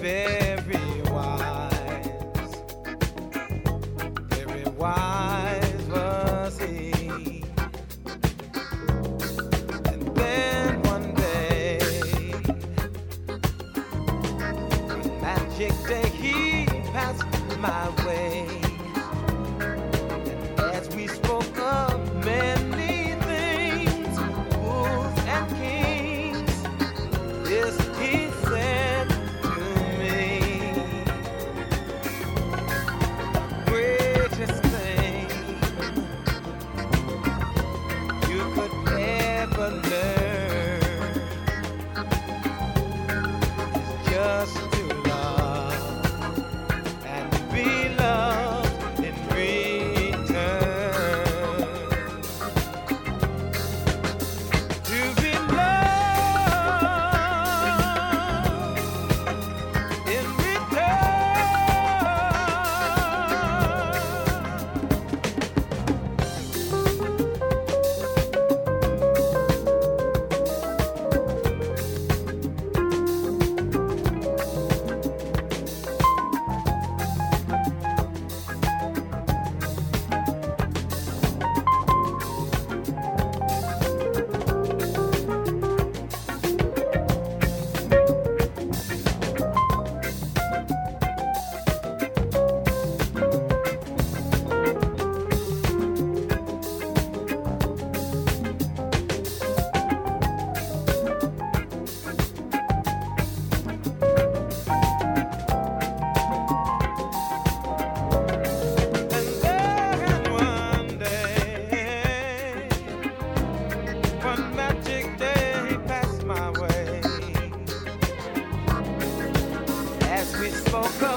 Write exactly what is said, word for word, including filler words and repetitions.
very wise, very wise was he. And then one day, one magic day, he passed my way. And as we spoke of many things, fools and kings, this he said to me, greatest thing you could ever learn is just to love and be loved in return. To be loved in return. And then one day, one magic day passed my way. As we spoke